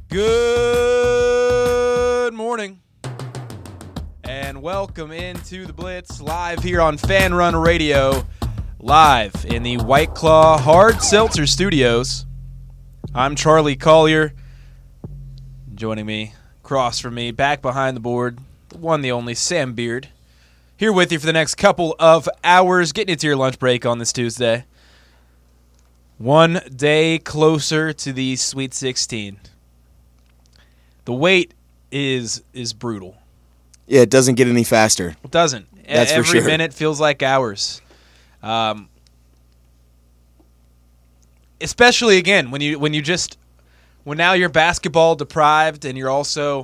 Good morning, and welcome into the Blitz live here on Fan Run Radio, live in the White Claw Hard Seltzer Studios. I'm Charlie Collier. Joining me, across from me, back behind the board, the one, the only, Sam Beard. Here with you for the next couple of hours, getting into your lunch break on this Tuesday. One day closer to the Sweet 16. The wait is brutal. Yeah, it doesn't get any faster. It doesn't. That's Every for sure. minute feels like hours. Especially again when now you're basketball deprived and you're also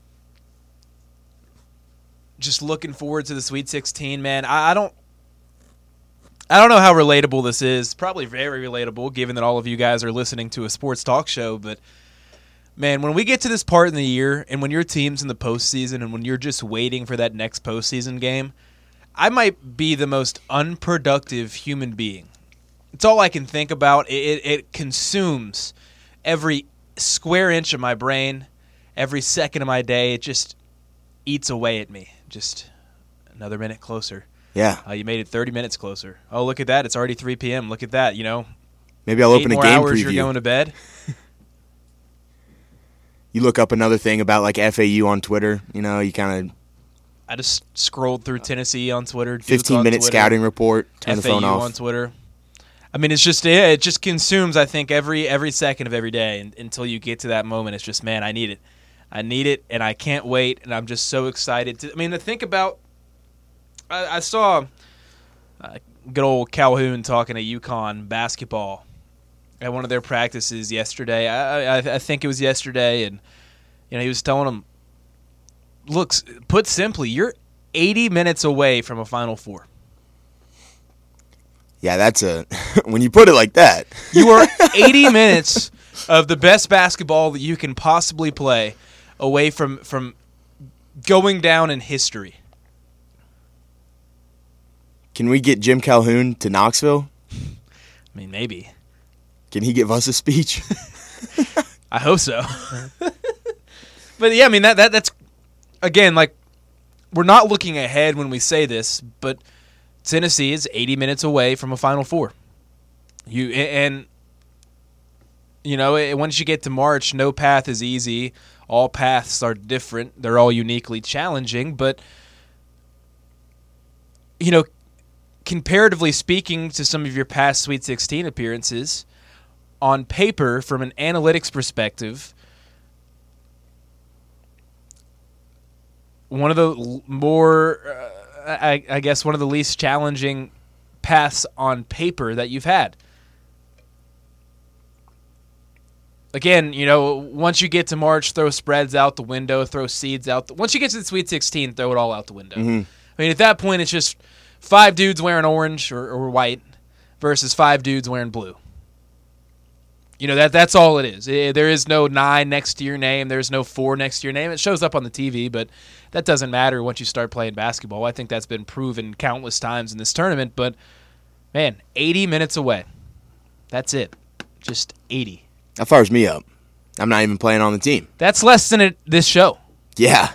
just looking forward to the Sweet 16. Man, I don't know how relatable this is. Probably very relatable, given that all of you guys are listening to a sports talk show, but. Man, when we get to this part in the year and when your team's in the postseason and when you're just waiting for that next postseason game, I might be the most unproductive human being. It's all I can think about. It consumes every square inch of my brain, every second of my day. It just eats away at me. Just another minute closer. Yeah. You made it 30 minutes closer. Oh, look at that. It's already 3 p.m. Look at that, Maybe I'll open a game 8 more hours, preview. you're going to bed. You look up another thing about like FAU on Twitter. You kind of. I just scrolled through Tennessee on Twitter. 15-minute scouting report. Turn the phone FAU off. on Twitter. I mean, it's just it just consumes. I think every second of every day until you get to that moment. It's just, man, I need it, and I can't wait, and I'm just so excited to think about. I saw good old Calhoun talking to UConn basketball at one of their practices yesterday. I think it was yesterday, and he was telling them, look, put simply, you're 80 minutes away from a Final Four. Yeah, that's when you put it like that. You are 80 minutes of the best basketball that you can possibly play away from going down in history. Can we get Jim Calhoun to Knoxville? I mean, maybe. Can he give us a speech? I hope so. But yeah, I mean that's again, like, we're not looking ahead when we say this, but Tennessee is 80 minutes away from a Final Four. Once you get to March, no path is easy. All paths are different. They're all uniquely challenging, but comparatively speaking to some of your past Sweet 16 appearances, on paper, from an analytics perspective, one of the more, I guess, one of the least challenging paths on paper that you've had. Again, once you get to March, throw spreads out the window, throw seeds out. Once you get to the Sweet 16, throw it all out the window. Mm-hmm. I mean, at that point, it's just 5 dudes wearing orange or white versus 5 dudes wearing blue. That's all it is. There is no 9 next to your name. There's no 4 next to your name. It shows up on the TV, but that doesn't matter once you start playing basketball. I think that's been proven countless times in this tournament. But, man, 80 minutes away. That's it. Just 80. That fires me up. I'm not even playing on the team. That's less than this show. Yeah.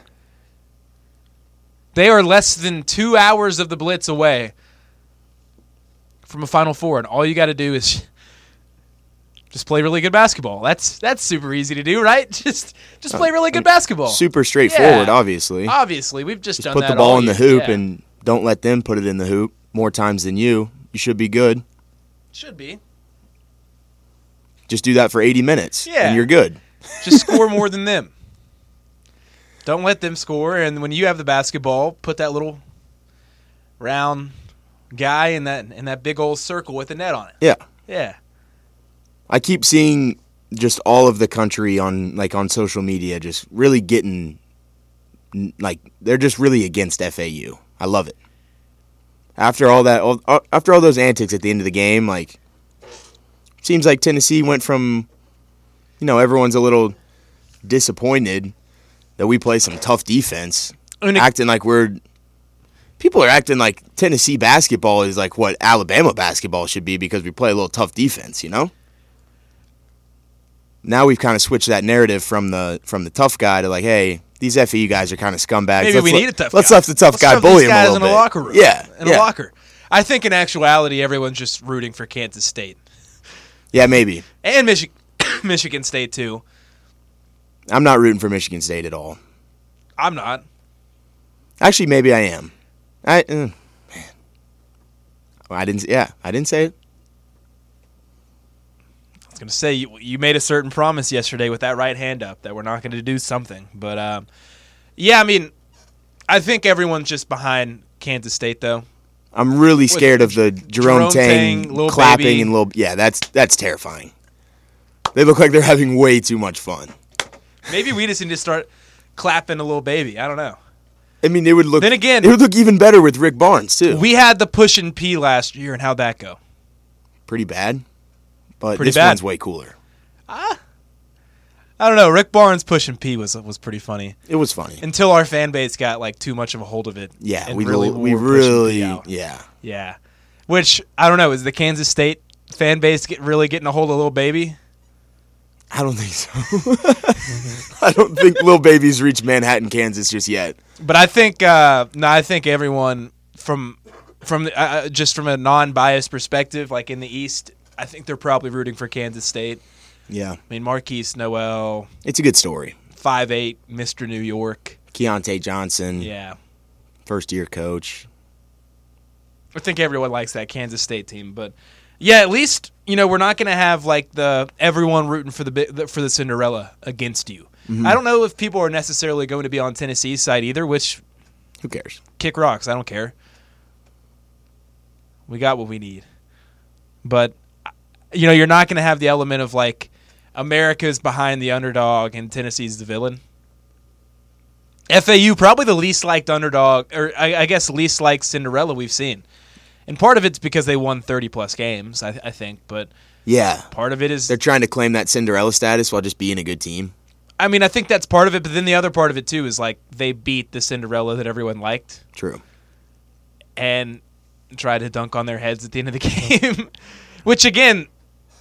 They are less than 2 hours of the Blitz away from a Final Four, and all you got to do is just play really good basketball. That's super easy to do, right? Just play really good basketball. Super straightforward, Yeah. Obviously. Obviously, we've just done put that the ball all in the year. hoop Yeah. and don't let them put it in the hoop more times than you. You should be good. Should be. Just do that for 80 minutes, Yeah. and you're good. Just score more than them. Don't let them score, and when you have the basketball, put that little round guy in that big old circle with a net on it. Yeah. Yeah. I keep seeing just all of the country on social media just really getting, they're just really against FAU. I love it. After all those antics at the end of the game, seems like Tennessee went from, everyone's a little disappointed that we play some tough defense, people are acting like Tennessee basketball is like what Alabama basketball should be because we play a little tough defense, now we've kind of switched that narrative from the tough guy to like, hey, these FAU guys are kind of scumbags. Maybe we need a tough guy. Let's let the tough guy bully him a little bit. In a locker room. Yeah. In a locker. I think in actuality, everyone's just rooting for Kansas State. Yeah, maybe. And Michigan State, too. I'm not rooting for Michigan State at all. I'm not. Actually, maybe I am. Man. I didn't say it. I was going to say, you made a certain promise yesterday with that right hand up that we're not going to do something. But, yeah, I mean, I think everyone's just behind Kansas State, though. I'm really scared of the Jerome Tang clapping baby. And little. Yeah, that's terrifying. They look like they're having way too much fun. Maybe we just need to start clapping a little baby. I don't know. I mean, it would look. Then again, it would look even better with Rick Barnes too. We had the push and pee last year, and how'd that go? Pretty bad, but pretty this bad. one's way cooler. I don't know. Rick Barnes push and pee was pretty funny. It was funny until our fan base got like too much of a hold of it. Yeah, we really yeah. Which I don't know. Is the Kansas State fan base really getting a hold of Lil Baby? I don't think so. I don't think Lil Baby's reached Manhattan, Kansas just yet. But I think I think everyone from just from a non-biased perspective, like in the East, I think they're probably rooting for Kansas State. Yeah. I mean, Marquise Noel. It's a good story. 5'8", Mr. New York. Keontae Johnson. Yeah. First-year coach. I think everyone likes that Kansas State team. But, yeah, at least, we're not going to have, like, the everyone rooting for the Cinderella against you. Mm-hmm. I don't know if people are necessarily going to be on Tennessee's side either, which... Who cares? Kick rocks. I don't care. We got what we need. But, you're not going to have the element of, like... America's behind the underdog and Tennessee's the villain. FAU, probably the least liked underdog, or I guess least liked Cinderella we've seen. And part of it's because they won 30-plus games, I think. But yeah, part of it is... They're trying to claim that Cinderella status while just being a good team. I mean, I think that's part of it, but then the other part of it, too, is like they beat the Cinderella that everyone liked. True. And tried to dunk on their heads at the end of the game. Which, again,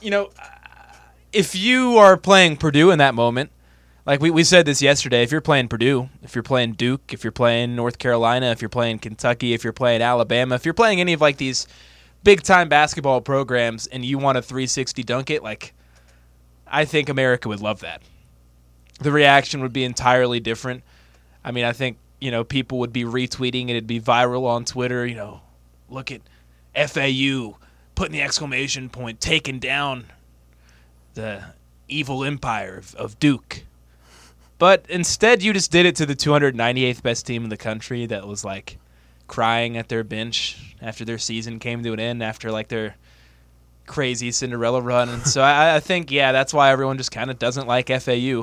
if you are playing Purdue in that moment, like we said this yesterday, if you're playing Purdue, if you're playing Duke, if you're playing North Carolina, if you're playing Kentucky, if you're playing Alabama, if you're playing any of like these big-time basketball programs and you want a 360 dunk it, like I think America would love that. The reaction would be entirely different. I mean, I think, people would be retweeting it. It'd be viral on Twitter, look at FAU putting the exclamation point, taking down the evil empire of Duke. But instead, you just did it to the 298th best team in the country that was, like, crying at their bench after their season came to an end, after, like, their crazy Cinderella run. And so I think, yeah, that's why everyone just kind of doesn't like FAU.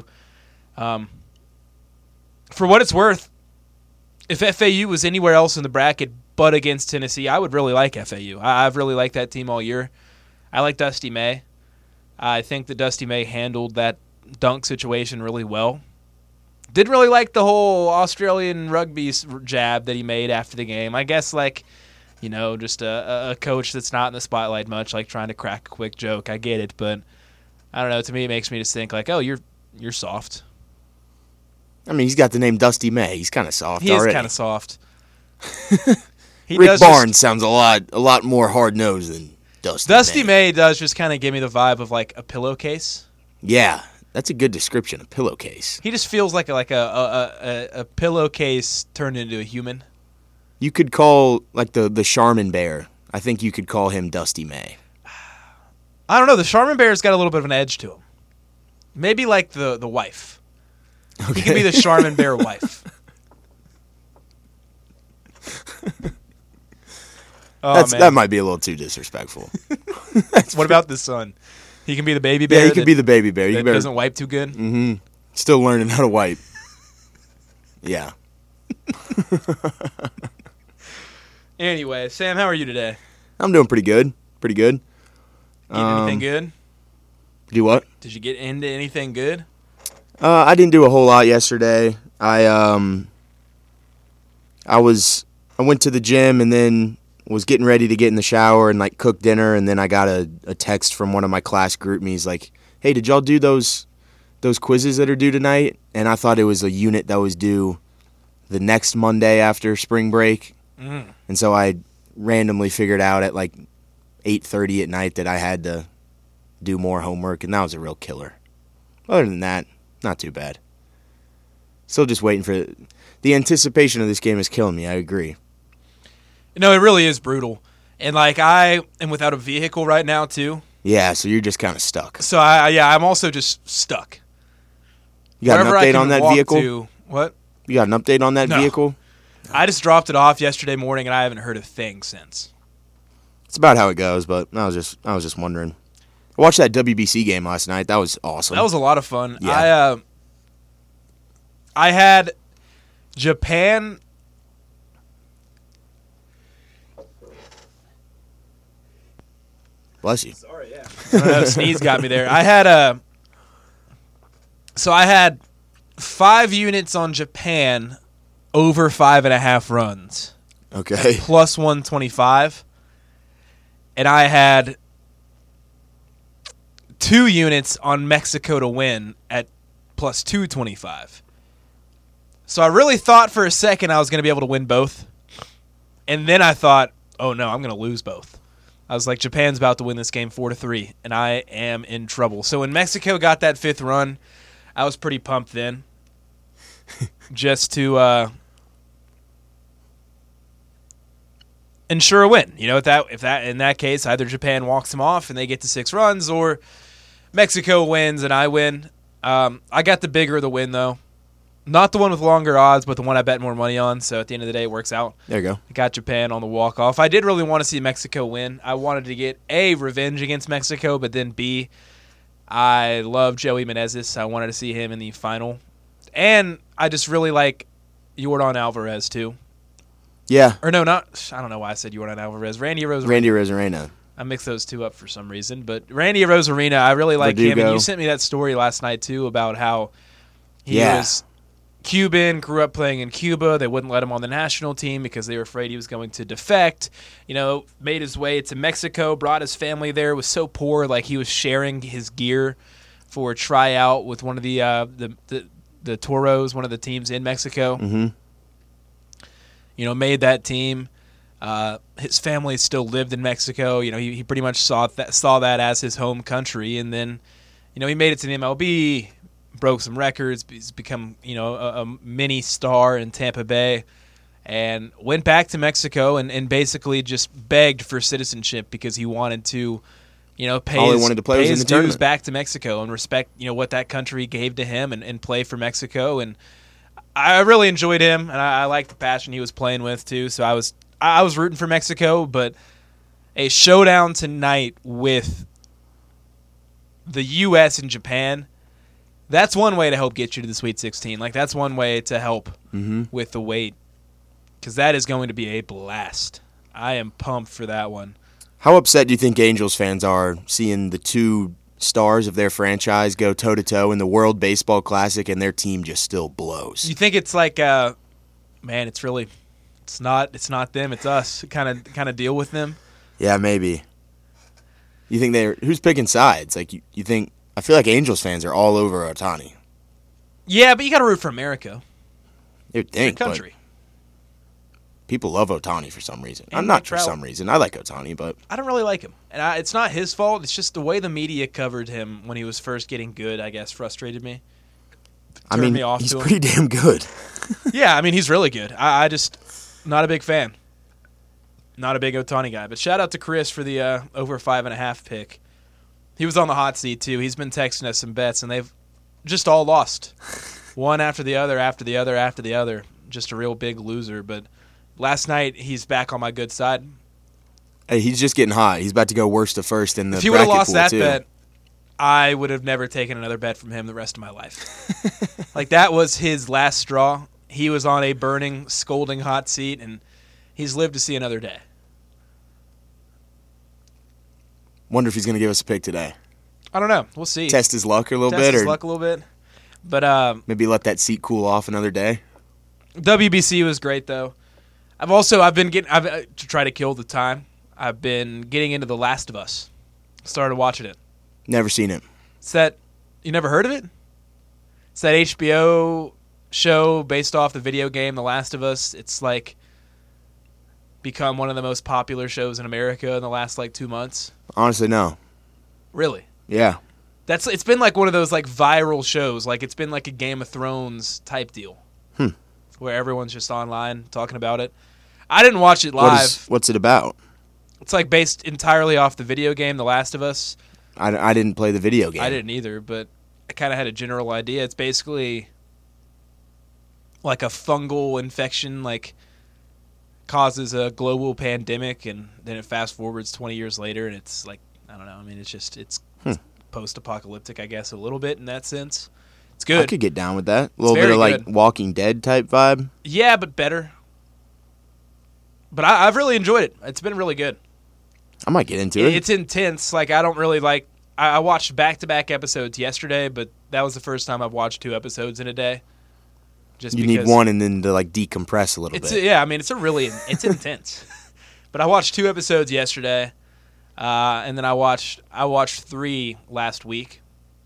For what it's worth, if FAU was anywhere else in the bracket but against Tennessee, I would really like FAU. I've really liked that team all year. I like Dusty May. I think that Dusty May handled that dunk situation really well. Didn't really like the whole Australian rugby jab that he made after the game. I guess, just a coach that's not in the spotlight much, like trying to crack a quick joke. I get it, but I don't know. To me, it makes me just think like, oh, you're soft. I mean, he's got the name Dusty May. He's kind of soft already. He is kind of soft. Rick Barnes sounds a lot more hard-nosed than Dusty May does just kind of give me the vibe of like a pillowcase. Yeah, that's a good description, a pillowcase. He just feels like a pillowcase turned into a human. You could call, like, the Charmin Bear. I think you could call him Dusty May. I don't know. The Charmin Bear's got a little bit of an edge to him. Maybe like the wife. Okay. He could be the Charmin Bear wife. That might be a little too disrespectful. What about the son? He can be the baby bear? Yeah, he can be the baby bear. That doesn't wipe too good? Mm-hmm. Still learning how to wipe. Yeah. Anyway, Sam, how are you today? I'm doing pretty good. Pretty good. Getting anything good? Do what? Did you get into anything good? I didn't do a whole lot yesterday. I went to the gym and then was getting ready to get in the shower and like cook dinner, and then I got a text from one of my class group me's like, "Hey, did y'all do those quizzes that are due tonight?" And I thought it was a unit that was due the next Monday after spring break. And so I randomly figured out at like 8:30 at night that I had to do more homework, and that was a real killer. Other than that, not too bad. Still just waiting for the anticipation of this game is killing me. I agree. No, it really is brutal. And like I am without a vehicle right now too. Yeah, so you're just kind of stuck. So I'm also just stuck. You got Wherever an update on that vehicle? What? You got an update on that vehicle? I just dropped it off yesterday morning, and I haven't heard a thing since. It's about how it goes, but I was just wondering. I watched that WBC game last night. That was awesome. That was a lot of fun. Yeah. I had Japan. Bless you. Sorry, yeah. I don't know, sneeze got me there. I had 5 units on Japan over 5.5 runs. Okay. Plus 125. And I had 2 units on Mexico to win at plus 225. So I really thought for a second I was going to be able to win both. And then I thought, oh no, I'm going to lose both. I was like, Japan's about to win this game 4-3, and I am in trouble. So when Mexico got that 5th run, I was pretty pumped then. Just to ensure a win. You know, if that in that case, either Japan walks them off and they get to 6 runs, or Mexico wins and I win. I got the bigger of the win though. Not the one with longer odds, but the one I bet more money on. So at the end of the day, it works out. There you go. I got Japan on the walk-off. I did really want to see Mexico win. I wanted to get A, revenge against Mexico, but then B, I love Joey Menezes. I wanted to see him in the final. And I just really like Yordan Alvarez too. Yeah. Or no, I don't know why I said Yordan Alvarez. Randy Arozarena. Randy Arozarena. I mixed those two up for some reason. But Randy Arozarena, I really like him. Verdugo. And you sent me that story last night too about how he was Cuban, grew up playing in Cuba. They wouldn't let him on the national team because they were afraid he was going to defect. You know, made his way to Mexico, brought his family there, was so poor, like he was sharing his gear for a tryout with one of the Toros, one of the teams in Mexico. Mm-hmm. You know, made that team. His family still lived in Mexico. You know, he pretty much saw that as his home country. And then, you know, he made it to the MLB, broke some records. He's become, you know, a mini star in Tampa Bay, and went back to Mexico and basically just begged for citizenship because he wanted to, you know, pay his dues back to Mexico and respect, you know, what that country gave to him and play for Mexico. And I really enjoyed him, and I liked the passion he was playing with too. So I was rooting for Mexico, but a showdown tonight with the U.S. and Japan, that's one way to help get you to the Sweet 16. Like, that's one way to help with the wait, because that is going to be a blast. I am pumped for that one. How upset do you think Angels fans are seeing the 2 stars of their franchise go toe-to-toe in the World Baseball Classic and their team just still blows? You think it's like, man, it's not them, it's us. Kind of deal with them. Yeah, maybe. You think who's picking sides? Like you think? I feel like Angels fans are all over Ohtani. Yeah, but you got to root for America. You'd think, your country. People love Ohtani for some reason. And I'm not Mike for Trout. some reason. I like Ohtani, but I don't really like him. And it's not his fault. It's just the way the media covered him when he was first getting good, I guess, frustrated me. I mean, he's pretty damn good. Yeah, I mean, he's really good. I just, not a big fan. Not a big Ohtani guy. But shout out to Chris for the over 5.5 pick. He was on the hot seat, too. He's been texting us some bets, and they've just all lost. One after the other, after the other, after the other. Just a real big loser. But last night, he's back on my good side. Hey, he's just getting hot. He's about to go worst to first in the bracket pool, too. If he would have lost that too. Bet, I would have never taken another bet from him the rest of my life. Like, that was his last straw. He was on a burning, scolding hot seat, and he's lived to see another day. Wonder if he's going to give us a pick today. I don't know. We'll see. Test his luck a little bit. Test his luck a little bit. But maybe let that seat cool off another day. WBC was great, though. I've been getting to try to kill the time. I've been getting into The Last of Us. Started watching it. Never seen it. It's that, you never heard of it? It's that HBO show based off the video game The Last of Us. It's like become one of the most popular shows in America in the last like 2 months. Honestly, no. Really? Yeah. It's been like one of those like viral shows. Like it's been like a Game of Thrones type deal. Where everyone's just online talking about it. I didn't watch it live. What's it about? It's like based entirely off the video game The Last of Us. I didn't play the video game. I didn't either, but I kind of had a general idea. It's basically like a fungal infection, like causes a global pandemic, and then it fast forwards 20 years later, and it's like, I don't know. I mean, it's post-apocalyptic, I guess, a little bit in that sense. It's good. I could get down with that. A little bit of like Walking Dead type vibe. Yeah, but better. But I've really enjoyed it. It's been really good. I might get into it. It's intense. Like, I don't really like... I watched back-to-back episodes yesterday, but that was the first time I've watched 2 episodes in a day. You need one and then to like decompress a little bit. Yeah, I mean, it's intense. But I watched 2 episodes yesterday, and then I watched 3 last week.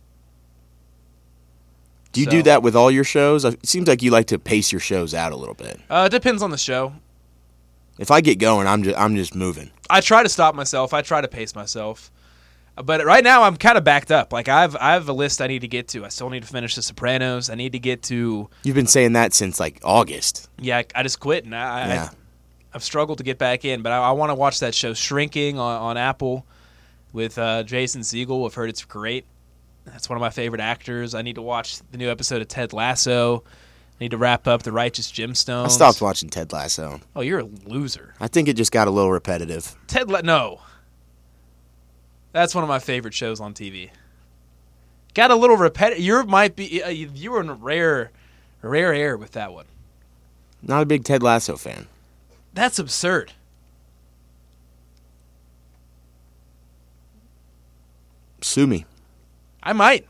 Do you do that with all your shows? It seems like you like to pace your shows out a little bit. It depends on the show. If I get going, I'm just moving. I try to stop myself. I try to pace myself. But right now, I'm kind of backed up. Like I have a list I need to get to. I still need to finish The Sopranos. I need to get to. You've been saying that since like August. Yeah, I just quit, and I've struggled to get back in. But I want to watch that show Shrinking on Apple with Jason Segel. I've heard it's great. That's one of my favorite actors. I need to watch the new episode of Ted Lasso. I need to wrap up The Righteous Gemstones. I stopped watching Ted Lasso. Oh, you're a loser. I think it just got a little repetitive. No. That's one of my favorite shows on TV. Got a little repetitive. You were in a rare air with that one. Not a big Ted Lasso fan. That's absurd. Sue me. I might.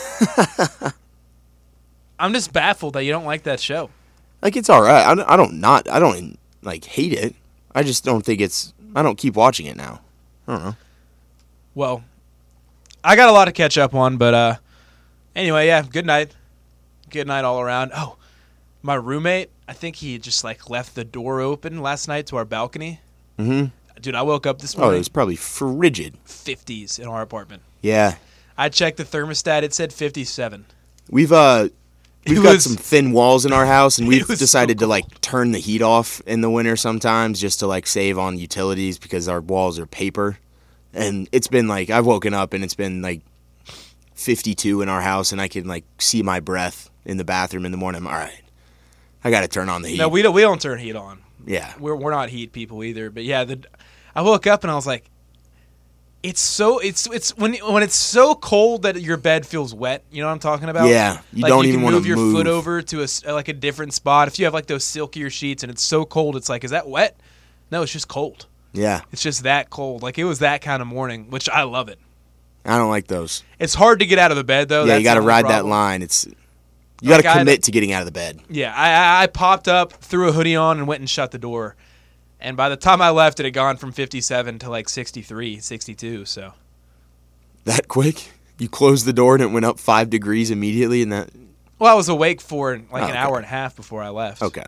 I'm just baffled that you don't like that show. Like, it's all right. I don't like hate it. I just don't think I don't keep watching it now. I don't know. Well, I got a lot to catch up on, but anyway, yeah, good night. Good night all around. Oh, my roommate, I think he just like left the door open last night to our balcony. Mm-hmm. Dude, I woke up this morning. Oh, it was probably frigid. 50s in our apartment. Yeah. I checked the thermostat. It said 57. We've got some thin walls in our house, and we've decided to like turn the heat off in the winter sometimes just to like save on utilities because our walls are paper. And it's been like I've woken up and it's been like 52 in our house, and I can like see my breath in the bathroom in the morning. All right, I got to turn on the heat. No, we don't turn heat on. Yeah, we're not heat people either. But yeah, I woke up and I was like, it's when it's so cold that your bed feels wet. You know what I'm talking about? Yeah, you like don't even want to move your foot over to a different spot. If you have like those silkier sheets and it's so cold, it's like, is that wet? No, it's just cold. Yeah. It's just that cold. Like, it was that kind of morning, which I love it. I don't like those. It's hard to get out of the bed, though. Yeah, you got to ride that line. You got to commit to getting out of the bed. Yeah, I popped up, threw a hoodie on, and went and shut the door. And by the time I left, it had gone from 57 to like 63, 62, so. That quick? You closed the door and it went up 5 degrees immediately? Well, I was awake for like an hour and a half before I left. Okay.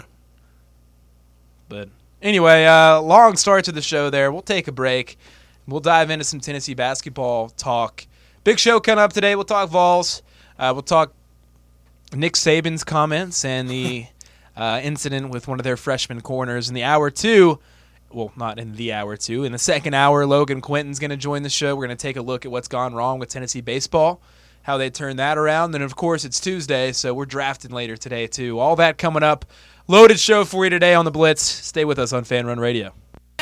But anyway, long start to the show there. We'll take a break. We'll dive into some Tennessee basketball talk. Big show coming up today. We'll talk Vols. We'll talk Nick Saban's comments and the incident with one of their freshman corners in the hour 2. Well, not in the hour 2. In the second hour, Logan Quinton's going to join the show. We're going to take a look at what's gone wrong with Tennessee baseball, how they turned that around. Then, of course, it's Tuesday, so we're drafting later today, too. All that coming up. Loaded show for you today on The Blitz. Stay with us on Fan Run Radio.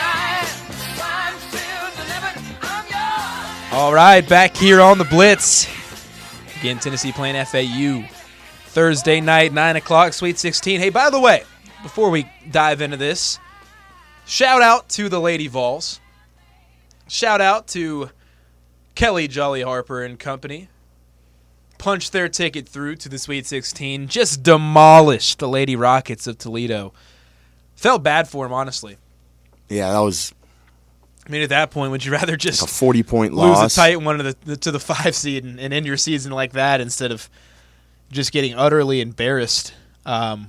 All right, back here on The Blitz. Again, Tennessee playing FAU. Thursday night, 9 o'clock, Sweet 16. Hey, by the way, before we dive into this, shout out to the Lady Vols. Shout out to Kelly Jolly Harper and company. Punched their ticket through to the Sweet 16. Just demolished the Lady Rockets of Toledo. Felt bad for him, honestly. Yeah, that was I mean, at that point, would you rather just a 40-point lose loss. a tight one to the 5 seed and end your season like that instead of just getting utterly embarrassed in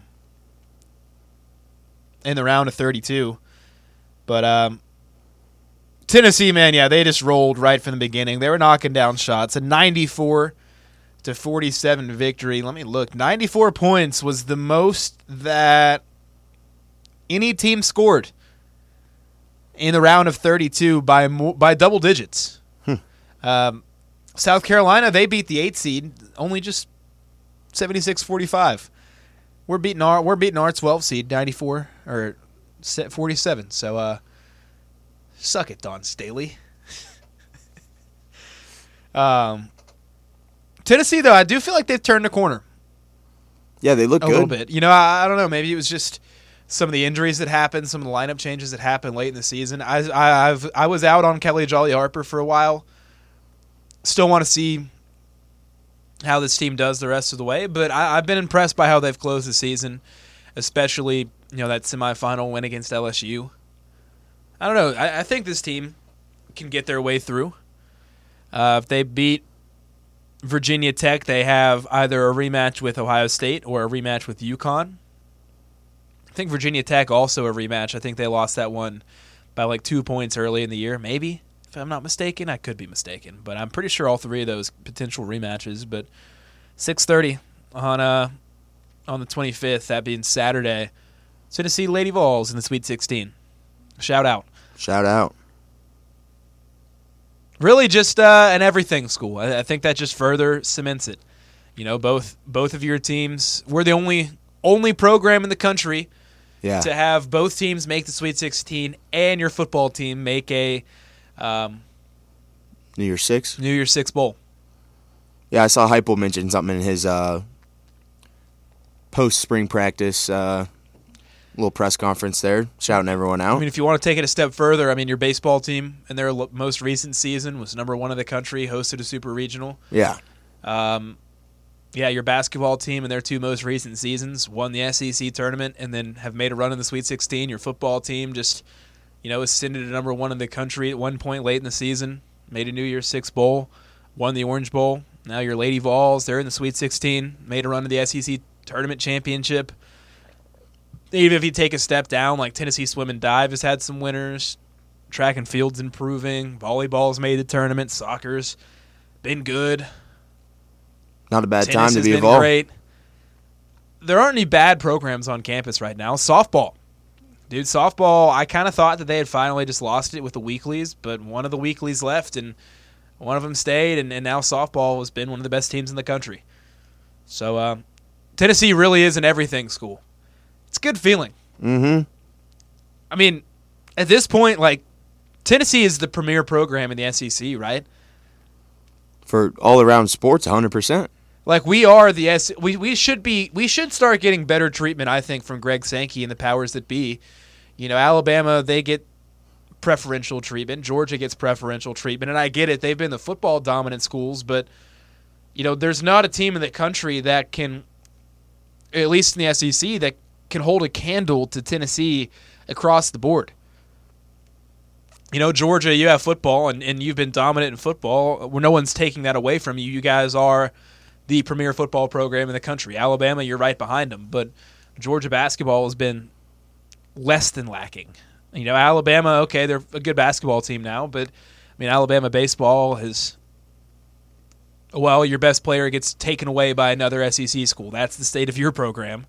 the round of 32? But Tennessee, man, yeah, they just rolled right from the beginning. They were knocking down shots. A 94-47 victory. Let me look. 94 points was the most that any team scored in the round of 32 by double digits. South Carolina, they beat the 8 seed, only just 76-45. We're beating our 12 seed, 94 or 47. So suck it, Dawn Staley. Tennessee, though, I do feel like they've turned the corner. Yeah, they look a good. little bit. You know, I don't know. Maybe it was just some of the injuries that happened, some of the lineup changes that happened late in the season. I was out on Kelly Jolly Harper for a while. Still want to see how this team does the rest of the way, but I've been impressed by how they've closed the season, especially that semifinal win against LSU. I don't know. I think this team can get their way through. If they beat Virginia Tech, they have either a rematch with Ohio State or a rematch with UConn. I think Virginia Tech also a rematch. I think they lost that one by like 2 points early in the year, maybe. If I'm not mistaken, I could be mistaken, but I'm pretty sure all three of those potential rematches. But 6:30 on the 25th, that being Saturday, Tennessee Lady Vols in the Sweet 16. Shout out. Really, just an everything school. I think that just further cements it. Both of your teams. We're the only program in the country to have both teams make the Sweet 16 and your football team make a New Year's Six bowl. Yeah, I saw Heupel mention something in his post-spring practice little press conference there, shouting everyone out. I mean, if you want to take it a step further, your baseball team in their most recent season was number 1 in the country, hosted a super regional. Yeah. Your basketball team in their 2 most recent seasons won the SEC tournament and then have made a run in the Sweet 16. Your football team just, ascended to number 1 in the country at one point late in the season, made a New Year's Six bowl, won the Orange Bowl. Now your Lady Vols, they're in the Sweet 16, made a run to the SEC tournament championship. Even if you take a step down, like Tennessee Swim and Dive has had some winners. Track and field's improving. Volleyball's made the tournament. Soccer's been good. Not a bad Tennis time to has be been involved. Great. There aren't any bad programs on campus right now. Softball. Dude, softball, I kind of thought that they had finally just lost it with the weeklies, but one of the weeklies left, and one of them stayed, and now softball has been one of the best teams in the country. So Tennessee really is an everything school. It's a good feeling. Mm-hmm. I mean, at this point, Tennessee is the premier program in the SEC, right? For all-around sports, 100%. We are the we should start getting better treatment, I think, from Greg Sankey and the powers that be. Alabama, they get preferential treatment. Georgia gets preferential treatment, and I get it. They've been the football dominant schools, but there's not a team in the country that can, at least in the SEC, that can hold a candle to Tennessee across the board. Georgia, you have football, and you've been dominant in football. Where no one's taking that away from you. You guys are the premier football program in the country. Alabama, you're right behind them. But Georgia basketball has been less than lacking. Alabama, okay, they're a good basketball team now, but Alabama baseball is, your best player gets taken away by another SEC school. That's the state of your program.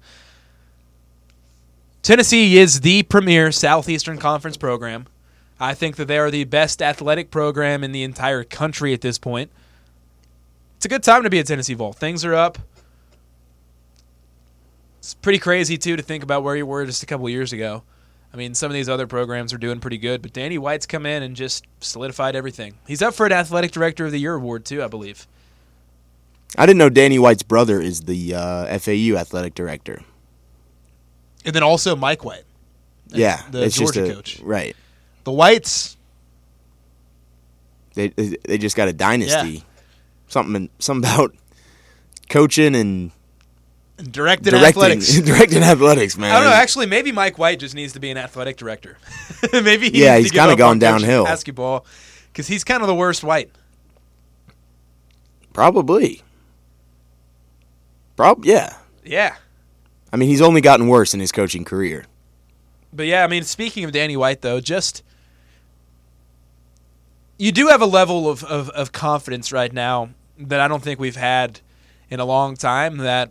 Tennessee is the premier Southeastern Conference program. I think that they are the best athletic program in the entire country at this point. It's a good time to be a Tennessee Vol. Things are up. It's pretty crazy, too, to think about where you were just a couple years ago. Some of these other programs are doing pretty good, but Danny White's come in and just solidified everything. He's up for an Athletic Director of the Year award, too, I believe. I didn't know Danny White's brother is the FAU athletic director. And then also Mike White. The Georgia coach. Right. The Whites. They just got a dynasty. Yeah. Something about coaching and Directing athletics. Directing athletics, man. I don't know. Actually, maybe Mike White just needs to be an athletic director. Maybe he's kind of gone downhill. Basketball, because he's kind of the worst White. Probably. Yeah. Yeah. I mean, he's only gotten worse in his coaching career. But yeah, I mean, speaking of Danny White, though, you do have a level of confidence right now that I don't think we've had in a long time, that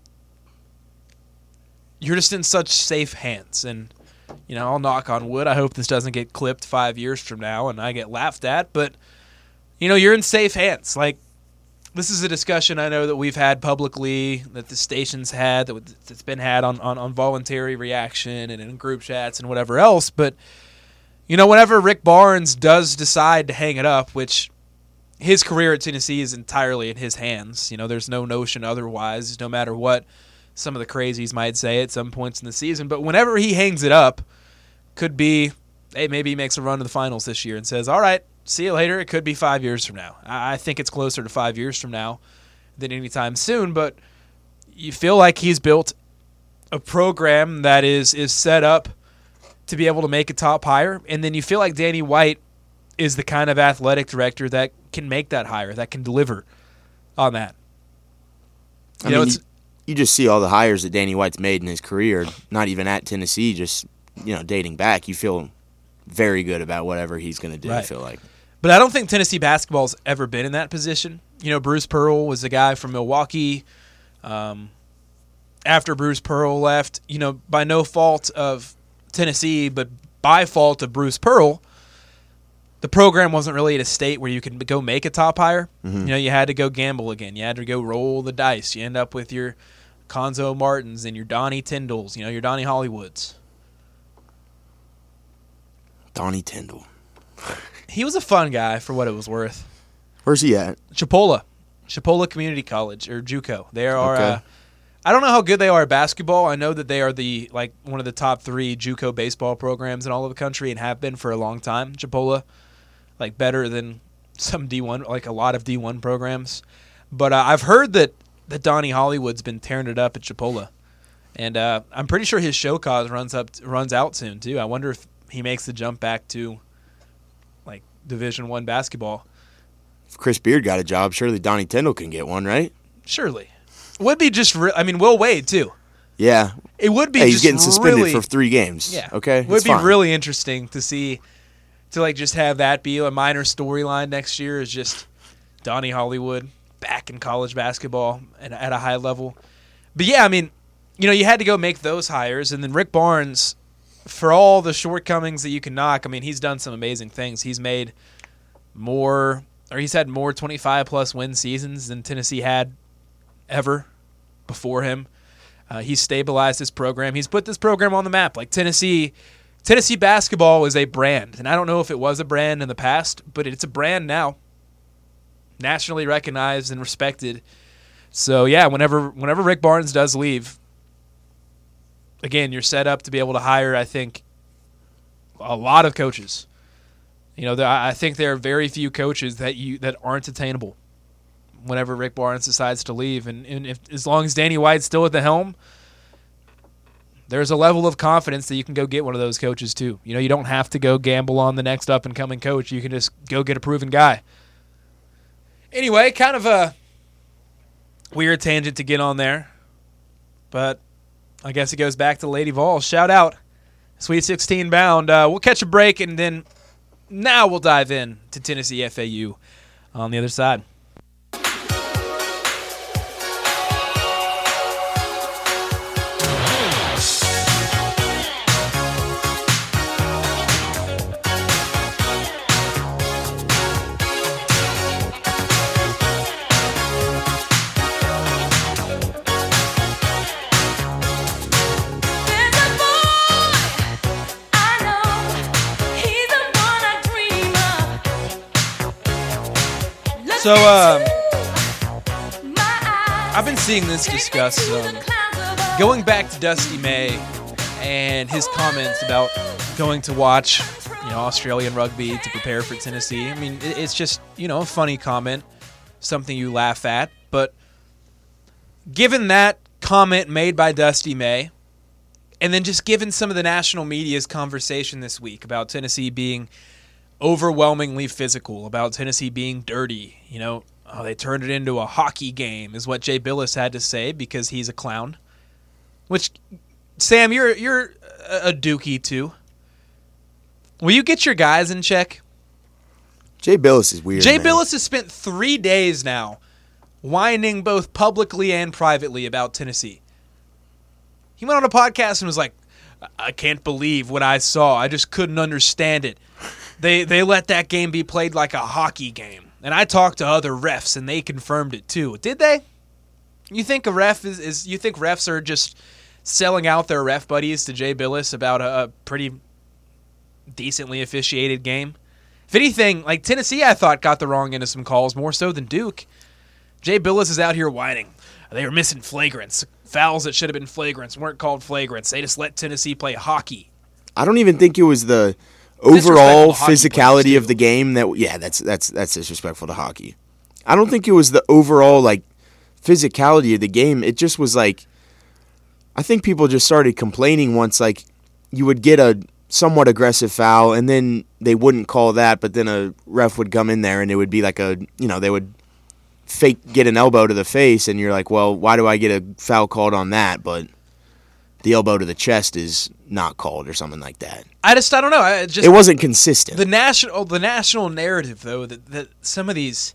you're just in such safe hands. And, I'll knock on wood. I hope this doesn't get clipped 5 years from now and I get laughed at. But, you're in safe hands. Like, this is a discussion I know that we've had publicly, that the station's had, that's been had on voluntary reaction and in group chats and whatever else. But, whenever Rick Barnes does decide to hang it up, which his career at Tennessee is entirely in his hands. There's no notion otherwise, no matter what some of the crazies might say at some points in the season. But whenever he hangs it up, could be, hey, maybe he makes a run to the finals this year and says, all right, see you later. It could be 5 years from now. I think it's closer to 5 years from now than anytime soon. But you feel like he's built a program that is set up to be able to make a top hire. And then you feel like Danny White is the kind of athletic director that can make that hire, that can deliver on that. You just see all the hires that Danny White's made in his career, not even at Tennessee, just, dating back. You feel very good about whatever he's going to do, right. I feel like. But I don't think Tennessee basketball's ever been in that position. Bruce Pearl was a guy from Milwaukee. After Bruce Pearl left, by no fault of Tennessee, but by fault of Bruce Pearl, the program wasn't really at a state where you could go make a top hire. Mm-hmm. You had to go gamble again. You had to go roll the dice. You end up with your Konzo Martins and your Donnie Tyndalls, your Donnie Hollywoods. Donnie Tyndall. He was a fun guy for what it was worth. Where's he at? Chipola Community College, or JUCO. They are. Okay. I don't know how good they are at basketball. I know that they are one of the top 3 JUCO baseball programs in all of the country and have been for a long time. Chipola, better than some D1, a lot of D1 programs. But I've heard that Donnie Hollywood's been tearing it up at Chipola, and I'm pretty sure his show cause runs out soon too. I wonder if he makes the jump back to Division I basketball. If Chris Beard got a job, surely Donnie Tyndall can get one, right? Surely. Would be just Will Wade too. Yeah. It would be he's getting suspended for 3 games. Yeah. Okay. Would be really interesting to see, to just have that be a minor storyline next year, is just Donnie Hollywood back in college basketball and at a high level. But yeah, you had to go make those hires, and then Rick Barnes, for all the shortcomings that you can knock, he's done some amazing things. He's had more 25-plus win seasons than Tennessee had ever before him. He's stabilized his program. He's put this program on the map. Tennessee basketball is a brand, and I don't know if it was a brand in the past, but it's a brand now, nationally recognized and respected. So yeah, whenever Rick Barnes does leave, again, you're set up to be able to hire, I think, a lot of coaches. I think there are very few coaches that aren't attainable whenever Rick Barnes decides to leave. And as long as Danny White's still at the helm, there's a level of confidence that you can go get one of those coaches too. You don't have to go gamble on the next up-and-coming coach. You can just go get a proven guy. Anyway, kind of a weird tangent to get on there, but I guess it goes back to Lady Vols. Shout out, Sweet 16 bound. We'll catch a break, and then now we'll dive in to Tennessee FAU on the other side. So, I've been seeing this discussed, going back to Dusty May and his comments about going to watch, Australian rugby to prepare for Tennessee. It's just, a funny comment, something you laugh at. But given that comment made by Dusty May, and then just given some of the national media's conversation this week about Tennessee being overwhelmingly physical, about Tennessee being dirty. They turned it into a hockey game is what Jay Billis had to say because he's a clown. Which, Sam, you're a dookie too. Will you get your guys in check? Jay Billis is weird. Jay man. Billis has spent 3 days now whining both publicly and privately about Tennessee. He went on a podcast and was like, I can't believe what I saw. I just couldn't understand it. They let that game be played like a hockey game. And I talked to other refs and they confirmed it too. Did they? You think a ref you think refs are just selling out their ref buddies to Jay Billis about a pretty decently officiated game? If anything, like Tennessee, I thought got the wrong end of some calls more so than Duke. Jay Billis is out here whining. They were missing flagrants. Fouls that should have been flagrants weren't called flagrants. They just let Tennessee play hockey. I don't even think it was the overall physicality of the game that's disrespectful to hockey. I don't think it was the overall physicality of the game. It just was I think people just started complaining once you would get a somewhat aggressive foul and then they wouldn't call that, but then a ref would come in there and it would be they would fake get an elbow to the face and you're like, well, why do I get a foul called on that, but the elbow to the chest is not called or something like that. I don't know. It wasn't consistent. The national narrative, though, that some of these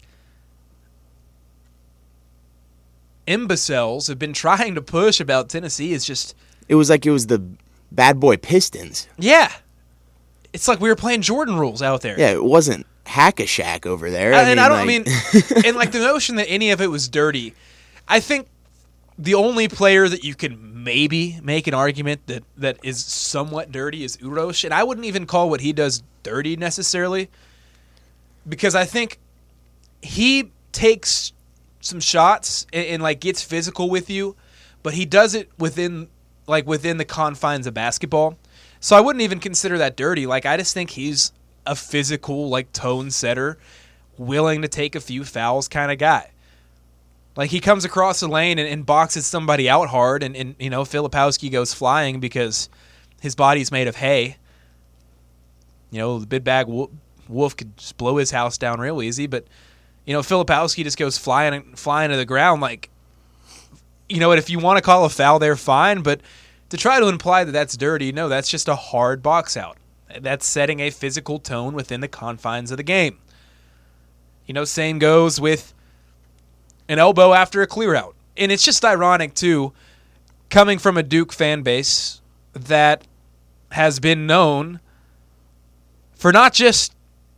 imbeciles have been trying to push about Tennessee is just... It was like it was the bad boy Pistons. Yeah. It's like we were playing Jordan rules out there. Yeah, it wasn't Hack-a-Shack over there. And the notion that any of it was dirty, I think the only player that you can maybe make an argument that is somewhat dirty is Uroš, and I wouldn't even call what he does dirty necessarily, because I think he takes some shots and gets physical with you, but he does it within the confines of basketball. So I wouldn't even consider that dirty. I just think he's a physical, tone setter, willing to take a few fouls kind of guy. He comes across the lane and boxes somebody out hard, and Filipowski goes flying because his body's made of hay. The big bag wolf could just blow his house down real easy, but, Filipowski just goes flying to the ground. If you want to call a foul there, fine, but to try to imply that that's dirty, no, that's just a hard box out. That's setting a physical tone within the confines of the game. Same goes with an elbow after a clear out. And it's just ironic, too, coming from a Duke fan base that has been known for not just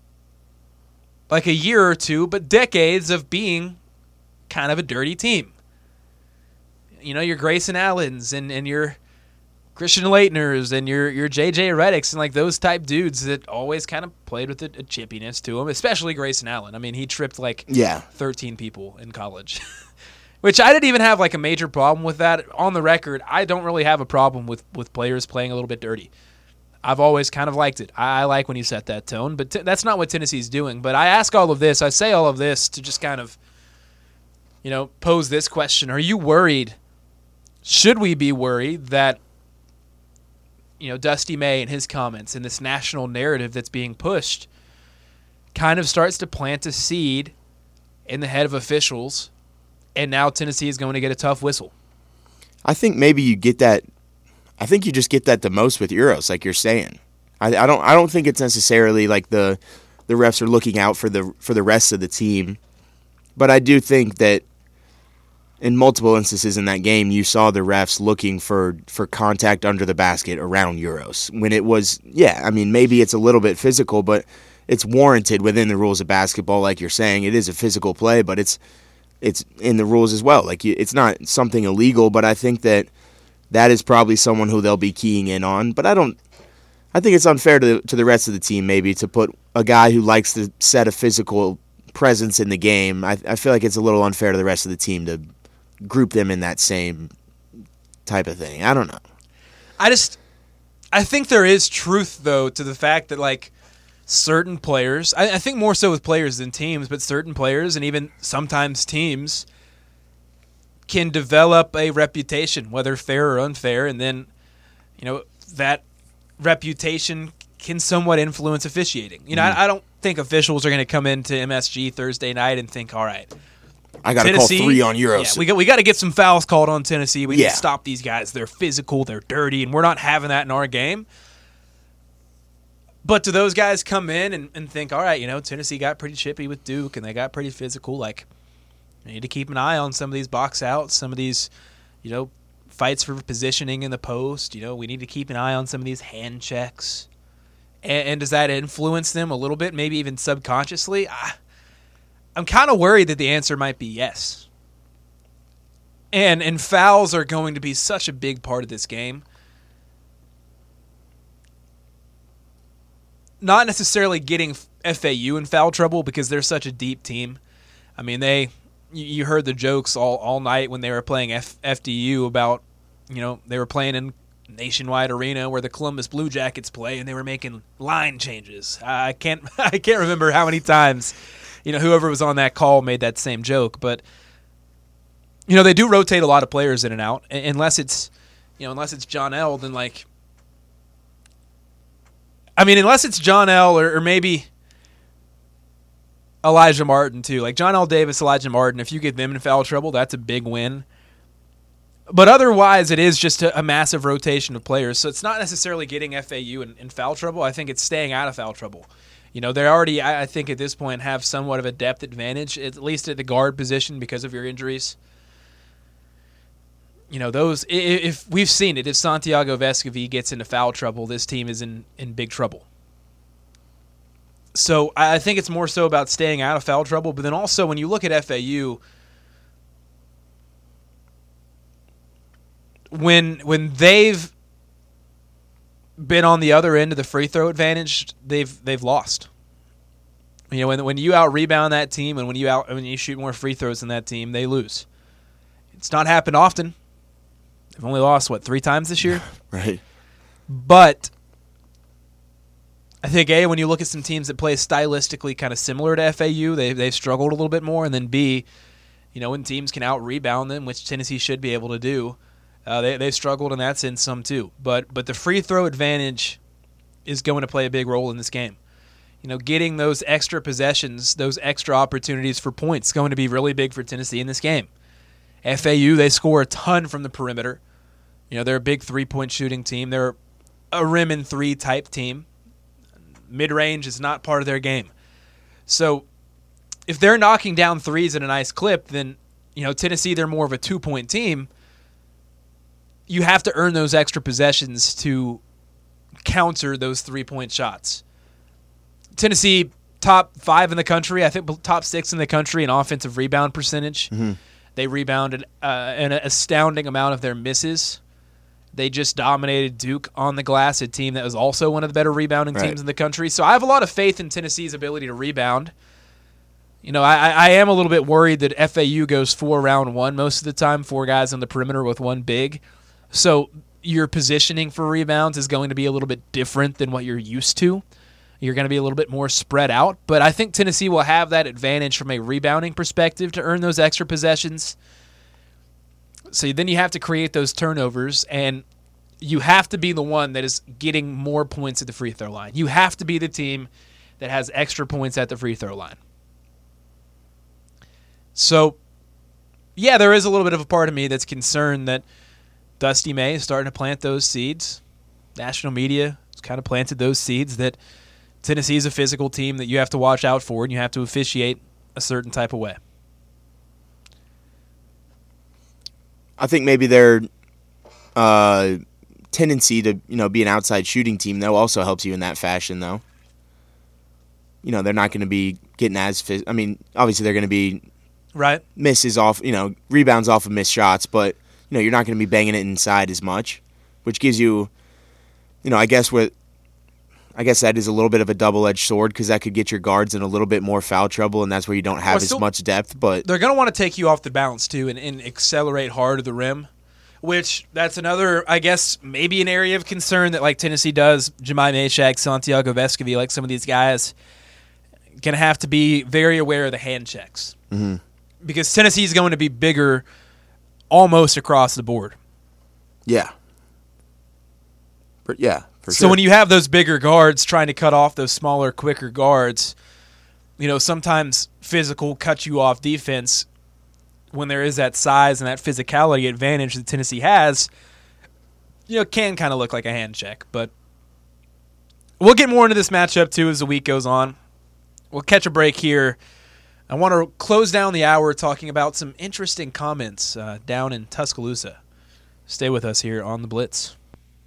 a year or two, but decades of being kind of a dirty team. Your Grayson Allens and your Christian Leitners and your J.J. Redicks and those type dudes that always kind of played with a chippiness to them, especially Grayson Allen. I mean, he tripped 13 people in college, which I didn't even have a major problem with that. On the record, I don't really have a problem with players playing a little bit dirty. I've always kind of liked it. I like when you set that tone, but that's not what Tennessee's doing. But I ask all of this, I say all of this to just kind of, pose this question. Are you worried? Should we be worried that Dusty May and his comments and this national narrative that's being pushed kind of starts to plant a seed in the head of officials, and now Tennessee is going to get a tough whistle? I think maybe you get that. I think you just get that the most with Uroš, like you're saying. I don't think it's necessarily the refs are looking out for the rest of the team, but I do think that in multiple instances in that game, you saw the refs looking for contact under the basket around Uroš. When it was, maybe it's a little bit physical, but it's warranted within the rules of basketball, like you're saying. It is a physical play, but it's in the rules as well. It's not something illegal, but I think that is probably someone who they'll be keying in on. But I think it's unfair to the rest of the team maybe to put a guy who likes to set a physical presence in the game. I feel like it's a little unfair to the rest of the team to group them in that same type of thing. I don't know. I think there is truth, though, to the fact that, certain players, I think more so with players than teams, but certain players and even sometimes teams can develop a reputation, whether fair or unfair, and then, that reputation can somewhat influence officiating. I don't think officials are going to come into MSG Thursday night and think, all right, I got to call 3 on Euros. Yeah, we got to get some fouls called on Tennessee. We need to stop these guys. They're physical, they're dirty, and we're not having that in our game. But do those guys come in and think, all right, Tennessee got pretty chippy with Duke, and they got pretty physical. Like, we need to keep an eye on some of these box outs, some of these, fights for positioning in the post. We need to keep an eye on some of these hand checks. And does that influence them a little bit, maybe even subconsciously? I'm kind of worried that the answer might be yes. And fouls are going to be such a big part of this game. Not necessarily getting FAU in foul trouble because they're such a deep team. I mean, you heard the jokes all night when they were playing FDU about, they were playing in Nationwide Arena where the Columbus Blue Jackets play, and they were making line changes. I can't remember how many times, whoever was on that call made that same joke. But, they do rotate a lot of players in and out, unless it's John L. Then unless it's John L. or maybe Elijah Martin too. Like John L. Davis, Elijah Martin, if you get them in foul trouble, that's a big win. But otherwise, it is just a massive rotation of players. So it's not necessarily getting FAU in foul trouble. I think it's staying out of foul trouble. They already, I think at this point, have somewhat of a depth advantage, at least at the guard position because of your injuries. Those, if we've seen it, if Santiago Vescovi gets into foul trouble, this team is in big trouble. So I think it's more so about staying out of foul trouble. But then also when you look at FAU, when they've been on the other end of the free throw advantage, they've lost. When you out rebound that team and when you shoot more free throws than that team, they lose. It's not happened often. They've only lost 3 times this year, right? But I think when you look at some teams that play stylistically kind of similar to FAU, they've struggled a little bit more, and then B, when teams can out rebound them, which Tennessee should be able to do. They've struggled in that sense some too. But the free throw advantage is going to play a big role in this game. Getting those extra possessions, those extra opportunities for points is going to be really big for Tennessee in this game. FAU, they score a ton from the perimeter. They're a big three-point shooting team. They're a rim and three type team. Mid-range is not part of their game. So if they're knocking down threes at a nice clip, then Tennessee, they're more of a 2-point team. You have to earn those extra possessions to counter those 3-point shots. Tennessee, top 5 in the country, I think top 6 in the country in offensive rebound percentage. Mm-hmm. They rebounded an astounding amount of their misses. They just dominated Duke on the glass, a team that was also one of the better rebounding teams in the country. So I have a lot of faith in Tennessee's ability to rebound. I am a little bit worried that FAU goes 4 round 1 most of the time, 4 guys on the perimeter with 1 big. So your positioning for rebounds is going to be a little bit different than what you're used to. You're going to be a little bit more spread out. But I think Tennessee will have that advantage from a rebounding perspective to earn those extra possessions. So then you have to create those turnovers, and you have to be the one that is getting more points at the free throw line. You have to be the team that has extra points at the free throw line. So, yeah, there is a little bit of a part of me that's concerned that Dusty May is starting to plant those seeds. National media has kind of planted those seeds that Tennessee is a physical team that you have to watch out for, and you have to officiate a certain type of way. I think maybe their tendency to be an outside shooting team though also helps you in that fashion though. They're not going to be getting as obviously they're going to be misses off rebounds off of missed shots, but you're not going to be banging it inside as much, which gives you I guess that is a little bit of a double-edged sword because that could get your guards in a little bit more foul trouble, and that's where you don't have as much depth. But they're going to want to take you off the bounce, too, and accelerate hard to the rim, which that's another, I guess, maybe an area of concern that, like Tennessee does, Jemai Meshack, Santiago Vescovi, like some of these guys, going to have to be very aware of the hand checks. Mm-hmm. Because Tennessee is going to be bigger almost across the board. Yeah. For So sure. when you have those bigger guards trying to cut off those smaller, quicker guards, sometimes physical cuts you off defense when there is that size and that physicality advantage that Tennessee has, it can kind of look like a hand check. But we'll get more into this matchup, too, as the week goes on. We'll catch a break here. I want to close down the hour talking about some interesting comments down in Tuscaloosa. Stay with us here on The Blitz.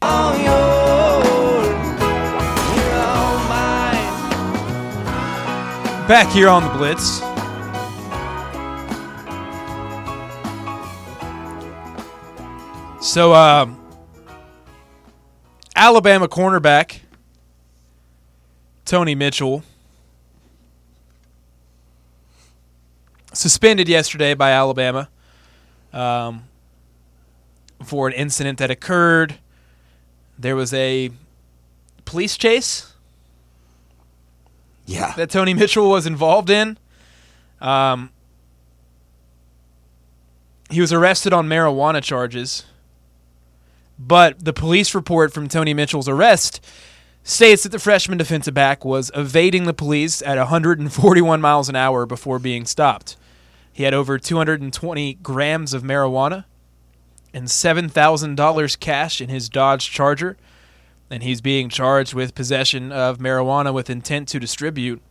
Back here on The Blitz. So, Alabama cornerback Tony Mitchell suspended yesterday by Alabama for an incident that occurred. There was a police chase that Tony Mitchell was involved in. He was arrested on marijuana charges, but the police report from Tony Mitchell's arrest states that the freshman defensive back was evading the police at 141 miles an hour before being stopped. He had over 220 grams of marijuana and $7,000 cash in his Dodge Charger, and he's being charged with possession of marijuana with intent to distribute.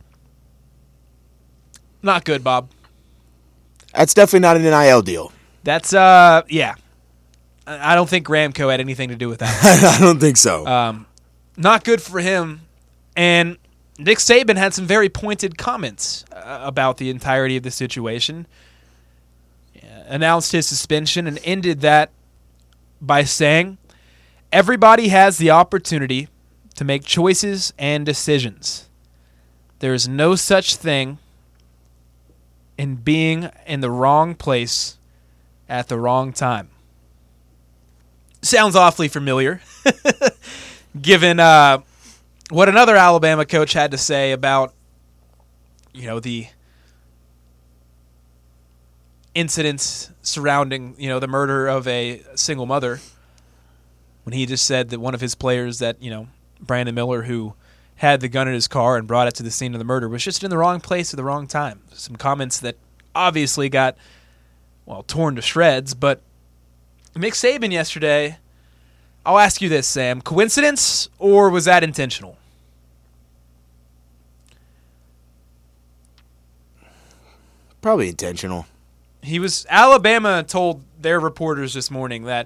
Not good, Bob. That's definitely not an NIL deal. That's, yeah. I don't think Ramco had anything to do with that. I don't think so. Not good for him. And Nick Saban had some very pointed comments about the entirety of the situation. Announced his suspension and ended that by saying, "Everybody has the opportunity to make choices and decisions. There is no such thing in being in the wrong place at the wrong time." Sounds awfully familiar, given what another Alabama coach had to say about, the incidents surrounding, the murder of a single mother, when he just said that one of his players, that, Brandon Miller, who had the gun in his car and brought it to the scene of the murder, was just in the wrong place at the wrong time. Some comments that obviously got, torn to shreds, but Nick Saban yesterday, I'll ask you this, Sam. Coincidence, or was that intentional? Probably intentional. Alabama told their reporters this morning that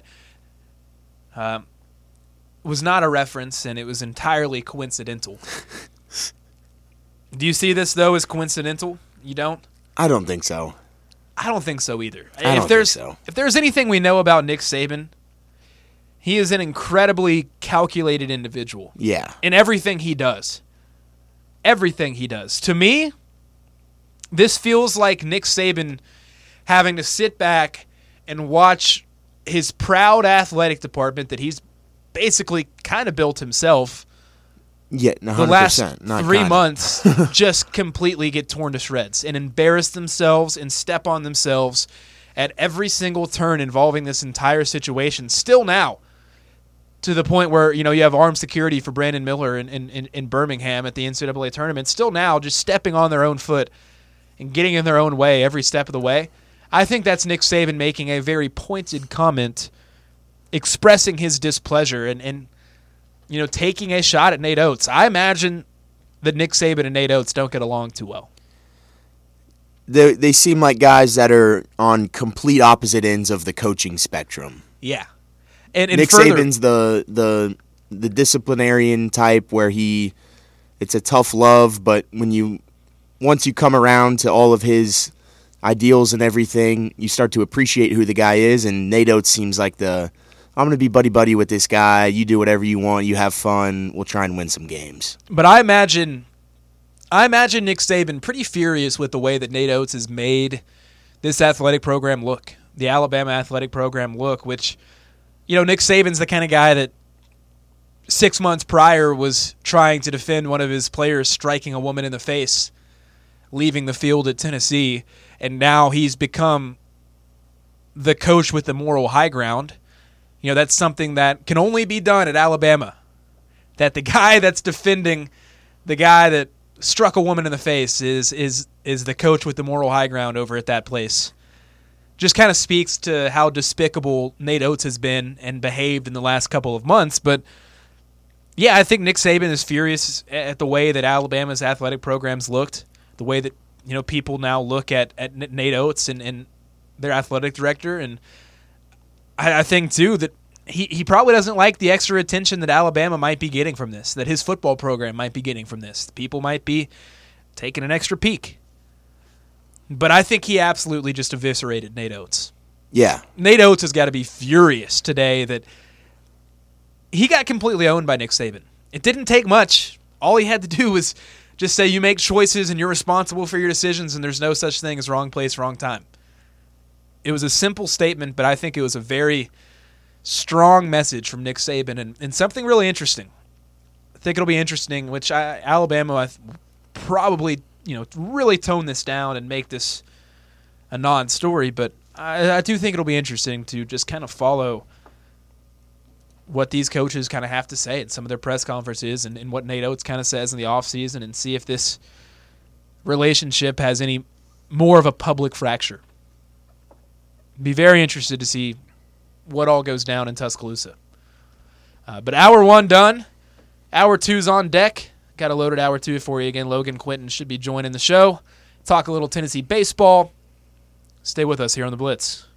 was not a reference and it was entirely coincidental. Do you see this, though, as coincidental? You don't? I don't think so. I don't think so either. I don't think so. If there's anything we know about Nick Saban, he is an incredibly calculated individual. Yeah. In everything he does. Everything he does. To me, this feels like Nick Saban having to sit back and watch his proud athletic department that he's basically kind of built himself. Yeah, 100%. The last not 3 kinda. months just completely get torn to shreds and embarrass themselves and step on themselves at every single turn involving this entire situation. Still now, to the point where, you have armed security for Brandon Miller in Birmingham at the NCAA tournament. Still now, just stepping on their own foot and getting in their own way every step of the way. I think that's Nick Saban making a very pointed comment, expressing his displeasure and taking a shot at Nate Oates. I imagine that Nick Saban and Nate Oates don't get along too well. They seem like guys that are on complete opposite ends of the coaching spectrum. Yeah. And Nick further, Saban's the disciplinarian type where it's a tough love, but once you come around to all of his ideals and everything, you start to appreciate who the guy is, and Nate Oates seems like I'm going to be buddy-buddy with this guy. You do whatever you want. You have fun. We'll try and win some games. But I imagine Nick Saban pretty furious with the way that Nate Oates has made this athletic program look, the Alabama athletic program look, which, Nick Saban's the kind of guy that 6 months prior was trying to defend one of his players striking a woman in the face, leaving the field at Tennessee, and now he's become the coach with the moral high ground. You know, that's something that can only be done at Alabama. That the guy that's defending the guy that struck a woman in the face is the coach with the moral high ground over at that place. Just kind of speaks to how despicable Nate Oates has been and behaved in the last couple of months. But yeah, I think Nick Saban is furious at the way that Alabama's athletic programs looked, the way that, you know, people now look at Nate Oates and their athletic director. And I think, too, that he probably doesn't like the extra attention that Alabama might be getting from this, that his football program might be getting from this. People might be taking an extra peek. But I think he absolutely just eviscerated Nate Oates. Yeah. Nate Oates has got to be furious today that he got completely owned by Nick Saban. It didn't take much. All he had to do was just say you make choices and you're responsible for your decisions and there's no such thing as wrong place, wrong time. It was a simple statement, but I think it was a very strong message from Nick Saban and something really interesting. I think it'll be interesting, which Alabama probably, you know, really tone this down and make this a non-story, but I do think it'll be interesting to just kind of follow what these coaches kind of have to say at some of their press conferences and what Nate Oates kind of says in the offseason and see if this relationship has any more of a public fracture. Be very interested to see what all goes down in Tuscaloosa. But hour one done. Hour two's on deck. Got a loaded hour two for you again. Logan Quinton should be joining the show. Talk a little Tennessee baseball. Stay with us here on The Blitz.